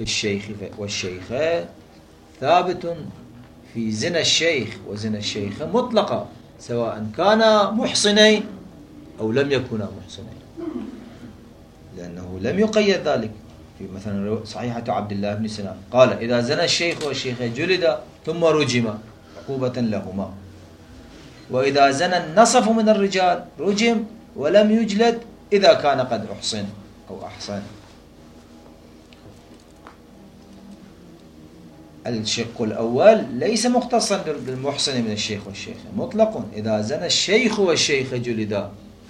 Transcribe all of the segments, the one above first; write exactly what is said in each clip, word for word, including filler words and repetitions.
في الشيخ والشيخة ثابت في زنا الشيخ وزنا الشيخة مطلقة، سواء كانا محصنين أو لم يكونا محصنين، لأنه لم يقيد ذلك. في مثلا صحيحة عبد الله بن سلام قال: إذا زنى الشيخ والشيخة جلد ثم رجم عقوبة لهما، وإذا زنى النصف من الرجال رجم ولم يجلد إذا كان قد أحصن أو أحصن. الشق الأول ليس مختصا بالمحصن من الشيخ والشيخة، مطلق: إذا زنى الشيخ والشيخة جلدا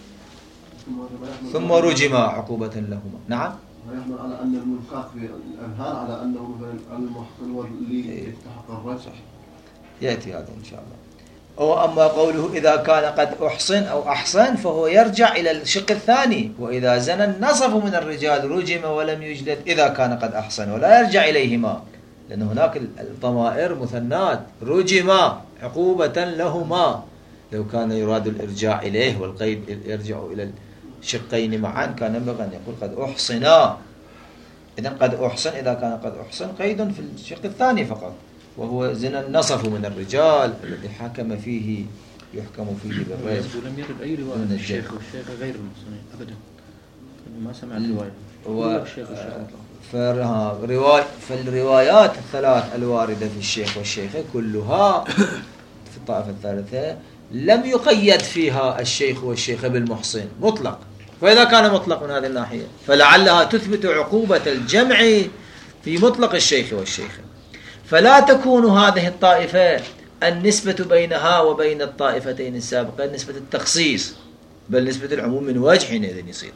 ثم رجما عقوبة لهما. نعم، ويحمل على أن الملقاة في الأذهان على أنه مثلا المحصن واللي يستحق الرجع، يأتي هذا إن شاء الله. أو أما قوله إذا كان قد أحصن أو أحصن فهو يرجع إلى الشق الثاني: وإذا زنى النصف من الرجال رجم ولم يجلد إذا كان قد أحصن، ولا يرجع إليهما، لأن هناك الضمائر مثنات: رجما عقوبة لهما. لو كان يراد الإرجاع إليه والقيد يرجع إلى الشقين معا كان ينبغي أن يقول قد أحصنا. إذن قد أحصن إذا كان قد أحصن قيد في الشق الثاني فقط، وهو زنا النصف من الرجال الذي حكم فيه يحكم فيه بالرجم. ولم يرد أي رواية من الشيخ والشيخ غير المحصنين أبدا، ما سمعت رواية و... فرواي... فالروايات الثلاث الواردة في الشيخ والشيخة كلها في الطائفة الثالثة لم يقيد فيها الشيخ والشيخة بالمحصن مطلق. فإذا كان مطلق من هذه الناحية فلعلها تثبت عقوبة الجمع في مطلق الشيخ والشيخة، فلا تكون هذه الطائفة النسبة بينها وبين الطائفتين السابقة نسبة التخصيص، بل نسبة العموم من وجه حينئذ يصير.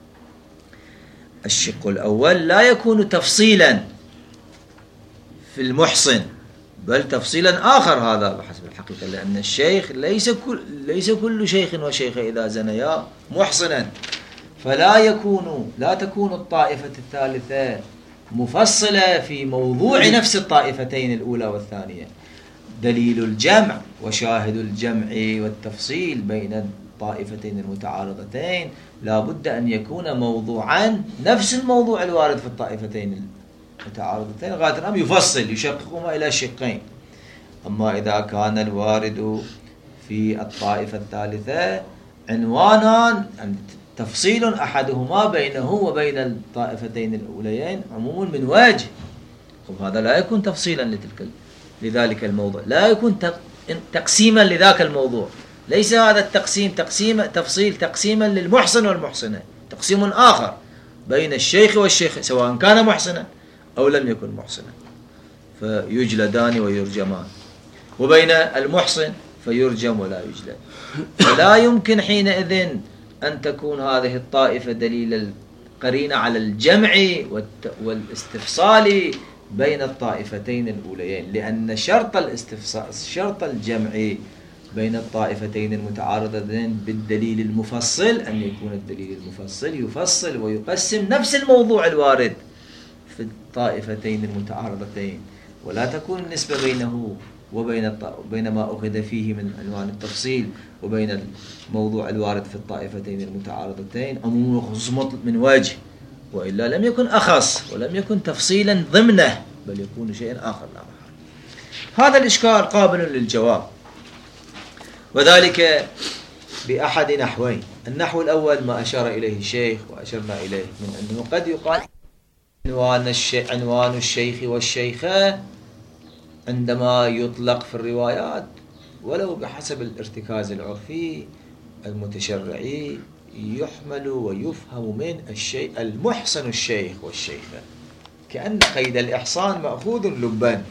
الشق الأول لا يكون تفصيلا في المحصن، بل تفصيلا آخر هذا بحسب الحقيقة، لأن الشيخ ليس كل ليس كل شيخ وشيخة إذا زنيا محصنا، فلا يكون لا تكون الطائفة الثالثة مفصلة في موضوع نفس الطائفتين الأولى والثانية. دليل الجمع وشاهد الجمع والتفصيل بين الطائفتين المتعارضتين لا بد أن يكون موضوعا نفس الموضوع الوارد في الطائفتين المتعارضتين غاية الأمر يفصل يشققهما إلى شقين. أما إذا كان الوارد في الطائفة الثالثة عنوانا تفصيل أحدهما بينه وبين الطائفتين الأوليين عموم من وجه، هذا لا يكون تفصيلا لتلك لذلك الموضوع، لا يكون تقسيما لذاك الموضوع. ليس هذا التقسيم تقسيم تفصيل تقسيما للمحصن والمحصنة، تقسيم آخر بين الشيخ والشيخ سواء كان محصنا أو لم يكن محصنا فيجلدان ويرجمان، وبين المحصن فيرجم ولا يجلد. فلا يمكن حينئذ أن تكون هذه الطائفة دليل القرينة على الجمع والاستفصال بين الطائفتين الأوليين، لأن شرط الاستفصال شرط الجمع بين الطائفتين المتعارضتين بالدليل المفصل أن يكون الدليل المفصل يفصل ويقسم نفس الموضوع الوارد في الطائفتين المتعارضتين، ولا تكون النسبة بينه وبين بين ما أخذ فيه من عنوان التفصيل وبين الموضوع الوارد في الطائفتين المتعارضتين عموم وخصوص مطلق من وجه، وإلا لم يكن أخص ولم يكن تفصيلا ضمنه بل يكون شيئا آخر لا محال. هذا الإشكال قابل للجواب، وذلك بأحد نحوين. النحو الأول ما أشار إليه الشيخ وأشرنا إليه من أنه قد يقال عنوان, الشي... عنوان الشيخ والشيخة عندما يطلق في الروايات ولو بحسب الارتكاز العرفي المتشرعي يحمل ويفهم من الشيء المحسن الشيخ والشيخة، كأن قيد الإحصان مأخوذ لبا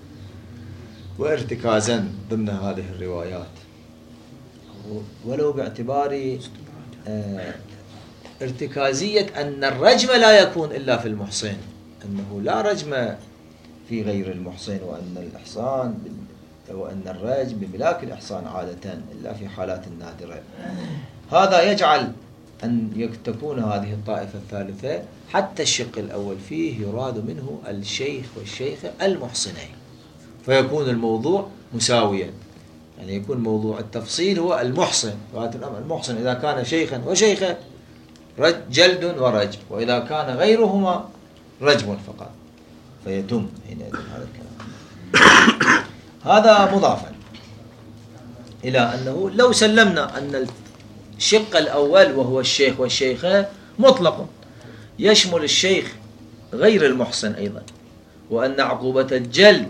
وارتكازا ضمن هذه الروايات، ولو باعتبار اه ارتكازية أن الرجم لا يكون إلا في المحصن، أنه لا رجم في غير المحصن، وأن الإحصان وأن الرجم بملاك الإحصان عادة إلا في حالات نادرة. هذا يجعل أن تكون هذه الطائفة الثالثة حتى الشق الأول فيه يراد منه الشيخ والشيخة المحصنين، فيكون الموضوع مساويا، يعني يكون موضوع التفصيل هو المحصن، المحصن إذا كان شيخا وشيخة جلد ورجم، وإذا كان غيرهما رجم فقط. فيتم حينئذ هذا الكلام. هذا مضافا إلى أنه لو سلمنا أن الشق الأول وهو الشيخ والشيخة مطلق يشمل الشيخ غير المحسن أيضا، وأن عقوبة الجلد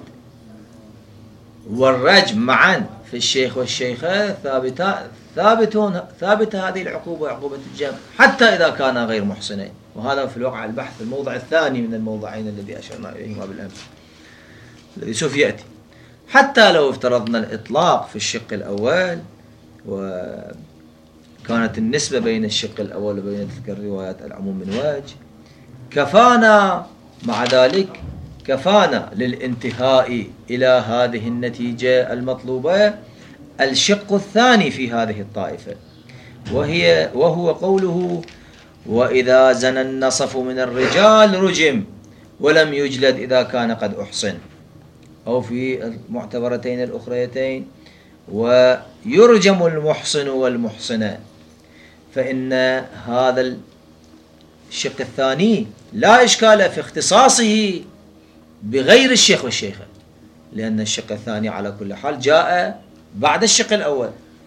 والرجم معا في الشيخ والشيخة ثابتة ثابتون ثابتة هذه العقوبة عقوبة الجلد حتى إذا كان غير محسنين. وهذا في الواقع البحث في الموضع الثاني من الموضعين الذي أشرنا إليهما بالأمس الذي سوف يأتي. حتى لو افترضنا الإطلاق في الشق الأول وكانت النسبة بين الشق الأول وبين تلك الروايات العموم من وجه، كفانا مع ذلك كفانا للانتهاء إلى هذه النتيجة المطلوبة الشق الثاني في هذه الطائفة، وهي وهو قوله: وإذا زنى النصف من الرجال رجم ولم يجلد إذا كان قد أحصن، أو في المعتبرتين الأخريتين: ويرجم المحصن والمحصنة. فإن هذا الشق الثاني لا إشكال في اختصاصه بغير الشيخ والشيخة، لأن الشق الثاني على كل حال جاء بعد الشق الأول،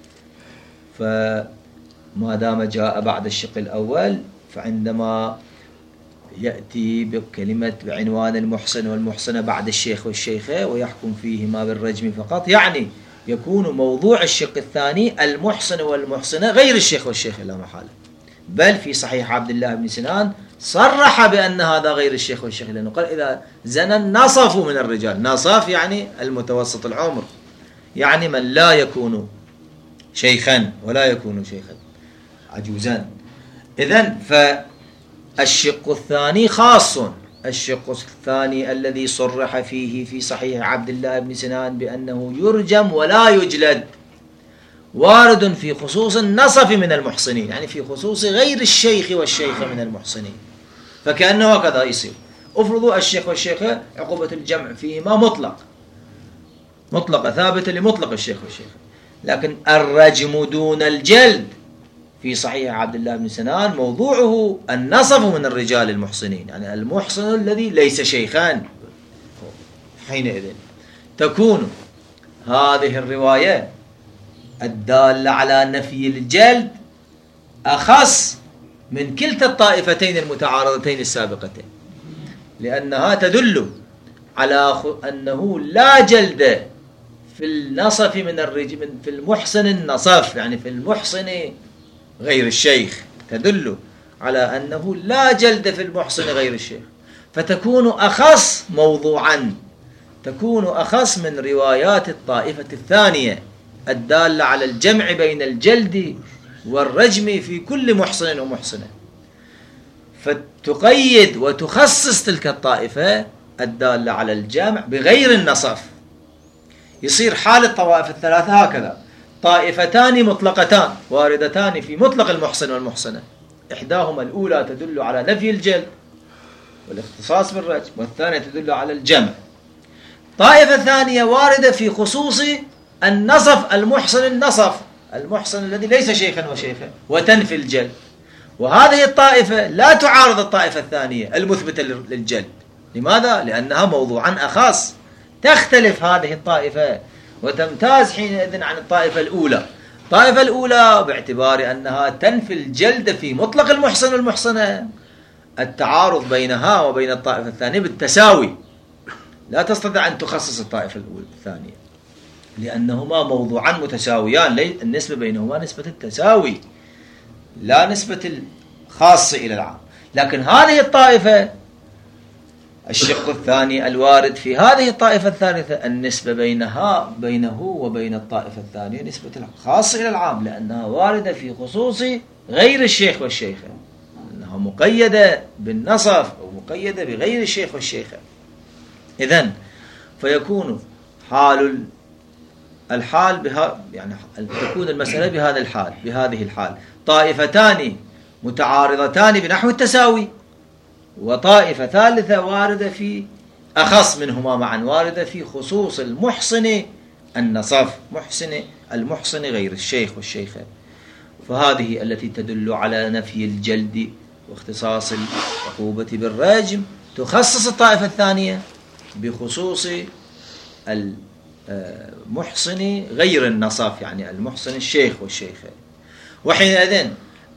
فما دام جاء بعد الشق الأول فعندما يأتي بكلمة بعنوان المحصن والمحصنة بعد الشيخ والشيخة ويحكم فيهما بالرجم فقط، يعني يكون موضوع الشق الثاني المحصن والمحصنة غير الشيخ والشيخة لا محالة. بل في صحيح عبد الله بن سنان صرح بأن هذا غير الشيخ والشيخة، لأنه قال: إذا زنى النصف من الرجال. نصف يعني المتوسط العمر، يعني من لا يكون شيخا ولا يكون شيخا عجوزا. إذن فالشق الثاني خاص. الشق الثاني الذي صرح فيه في صحيح عبد الله بن سنان بأنه يرجم ولا يجلد وارد في خصوص النصف من المحصنين، يعني في خصوص غير الشيخ والشيخة من المحصنين. فكأنه هكذا يصير. افرضوا الشيخ والشيخة عقوبة الجمع فيهما مطلق مطلقة ثابتة لمطلق الشيخ والشيخة، لكن الرجم دون الجلد في صحيح عبد الله بن سنان موضوعه النصف من الرجال المحصنين، يعني المحصن الذي ليس شيخان. حينئذ تكون هذه الرواية الدالة على نفي الجلد أخص من كلتا الطائفتين المتعارضتين السابقتين، لأنها تدل على أنه لا جلد في النصف من الرجل، في المحصن النصف، يعني في المحصن غير الشيخ، تدل على أنه لا جلد في المحصن غير الشيخ، فتكون أخص موضوعا، تكون أخص من روايات الطائفة الثانية الدالة على الجمع بين الجلد والرجم في كل محصن ومحصنة، فتقيد وتخصص تلك الطائفة الدالة على الجمع بغير النصف. يصير حال الطوائف الثلاثة هكذا: طائفتان مطلقتان واردتان في مطلق المحصن والمحصنة، إحداهما الأولى تدل على نفي الجلد والاختصاص بالرجم، والثانية تدل على الجمع. طائفة ثانية واردة في خصوص النصف المحصن النصف المحصن الذي ليس شيخا وشيخا وتنفي الجلد، وهذه الطائفة لا تعارض الطائفة الثانية المثبتة للجلد. لماذا؟ لأنها موضوعا أخص. تختلف هذه الطائفة وتمتاز حينئذ عن الطائفة الأولى. الطائفة الأولى باعتبار أنها تنفي الجلد في مطلق المحصن والمحصنة، التعارض بينها وبين الطائفة الثانية بالتساوي، لا تستطيع أن تخصص الطائفة الأولى الثانية، لأنهما موضوعان متساويان، النسبة بينهما نسبة التساوي لا نسبة الخاص إلى العام. لكن هذه الطائفة الشق الثاني الوارد في هذه الطائفة الثالثة النسبة بينها بينه وبين الطائفة الثانية نسبة الخاص إلى العام، لأنها واردة في خصوص غير الشيخ والشيخة، أنها مقيدة بالنصف أو مقيدة بغير الشيخ والشيخة. إذن فيكون حال الحال بها، يعني تكون المسألة بهذا الحال بهذه الحال: طائفتان متعارضتان بنحو التساوي، وطائفة ثالثة واردة في أخص منهما معا، واردة في خصوص المحصن النصف، محصن المحصن غير الشيخ والشيخة. فهذه التي تدل على نفي الجلد واختصاص العقوبة بالرجم تخصص الطائفة الثانية بخصوص المحصن غير النصف، يعني المحصن الشيخ والشيخة. وحينئذ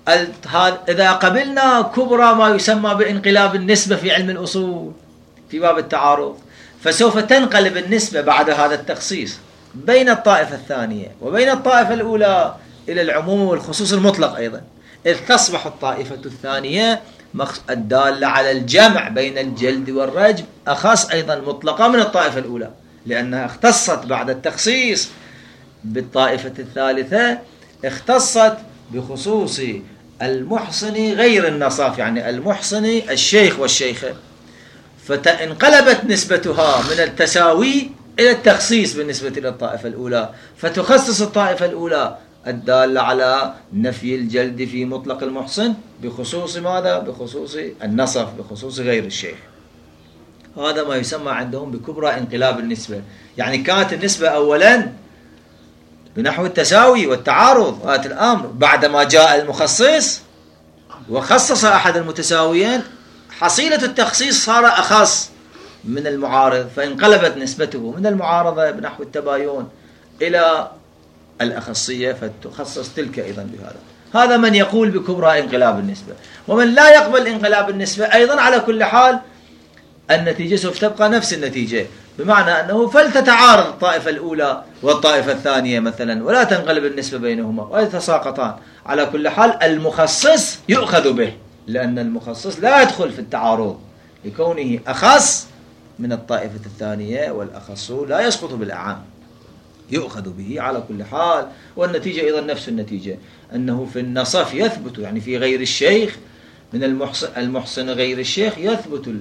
إذا قبلنا كبرى ما يسمى بانقلاب النسبة في علم الأصول في باب التعارض، فسوف تنقلب النسبة بعد هذا التخصيص بين الطائفة الثانية وبين الطائفة الأولى إلى العموم والخصوص المطلق أيضا، إذ تصبح الطائفة الثانية الدالة على الجمع بين الجلد والرجم أخص أيضا مطلقة من الطائفة الأولى، لأنها اختصت بعد التخصيص بالطائفة الثالثة، اختصت بخصوص المحصن غير النصف، يعني المحصن الشيخ والشيخة، فانقلبت نسبتها من التساوي إلى التخصيص بالنسبة إلى الطائفة الأولى، فتخصص الطائفة الأولى الدالة على نفي الجلد في مطلق المحصن بخصوص ماذا؟ بخصوص النصف، بخصوص غير الشيخ. هذا ما يسمى عندهم بكبرى انقلاب النسبة. يعني كانت النسبة أولا بنحو التساوي والتعارض، هذا الأمر بعدما جاء المخصص وخصص أحد المتساويين، حصيلة التخصيص صار أخص من المعارض، فانقلبت نسبته من المعارضة بنحو التباين إلى الأخصية، فتخصص تلك أيضا بهذا. هذا من يقول بكبرى انقلاب النسبة. ومن لا يقبل انقلاب النسبة أيضا على كل حال النتيجة سوف تبقى نفس النتيجة، بمعنى أنه فلتتعارض الطائفة الأولى والطائفة الثانية مثلا ولا تنقلب النسبة بينهما ويتساقطان، على كل حال المخصص يؤخذ به، لأن المخصص لا يدخل في التعارض لكونه أخص من الطائفة الثانية، والأخص لا يسقط بالأعام، يؤخذ به على كل حال. والنتيجة أيضا نفس النتيجة، أنه في النصف يثبت، يعني في غير الشيخ من المحصن, المحصن غير الشيخ يثبت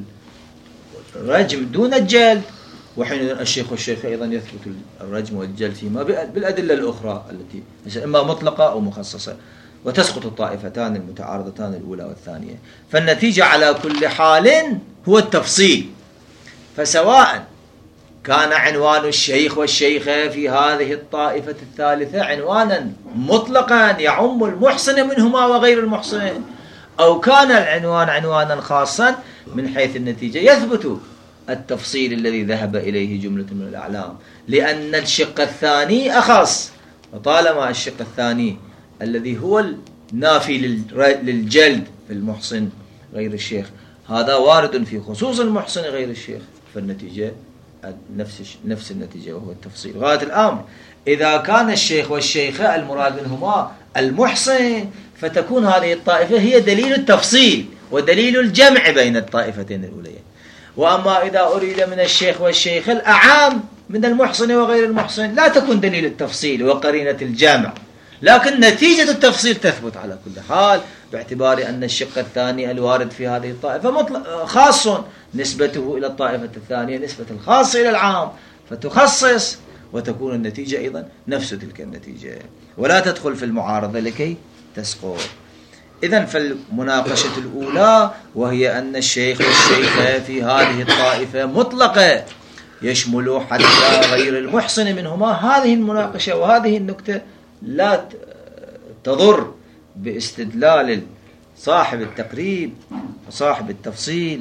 الرجم دون الجلد، وحين الشيخ والشيخ أيضا يثبت الرجم والجلد فيما بالأدلة الأخرى التي إما مطلقة أو مخصصة، وتسقط الطائفتان المتعارضتان الأولى والثانية. فالنتيجة على كل حال هو التفصيل. فسواء كان عنوان الشيخ والشيخة في هذه الطائفة الثالثة عنوانا مطلقا يعم المحصن منهما وغير المحصن، أو كان العنوان عنوانا خاصا، من حيث النتيجة يثبت التفصيل الذي ذهب إليه جملة من الأعلام، لأن الشق الثاني أخص. وطالما الشق الثاني الذي هو النافي للجلد في المحصن غير الشيخ هذا وارد في خصوص المحصن غير الشيخ، فالنتيجة نفس نفس النتيجة وهو التفصيل. غاية الأمر إذا كان الشيخ والشيخة المراد منهما المحصن، فتكون هذه الطائفة هي دليل التفصيل ودليل الجمع بين الطائفتين الأوليين. وأما إذا أريد من الشيخ والشيخة الأعام من المحصن وغير المحصن لا تكون دليل التفصيل وقرينة الجمع، لكن نتيجة التفصيل تثبت على كل حال، باعتبار أن الشق الثاني الوارد في هذه الطائفة خاص، نسبته إلى الطائفة الثانية نسبة الخاص إلى العام، فتخصص وتكون النتيجة أيضا نفس تلك النتيجة، ولا تدخل في المعارضة لكي تسقط. إذن فالمناقشة الأولى وهي أن الشيخ والشيخة في هذه الطائفة مطلقة يشمل حتى غير المحصن منهما. هذه المناقشة وهذه النكتة لا تضر باستدلال صاحب التقريب وصاحب التفصيل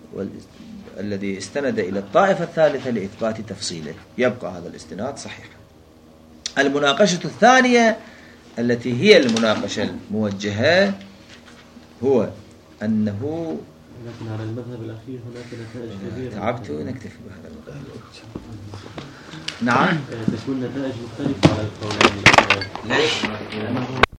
الذي استند إلى الطائفة الثالثة لإثبات تفصيله، يبقى هذا الاستناد صحيح. المناقشة الثانية التي هي المناقشة الموجهة هو أنه لكن على المذهب الأخير هناك نتائج كبيرة. تعبت ونكتفي بهذا المقدار. نعم تكون نتائج مختلفة على القولين. ليش؟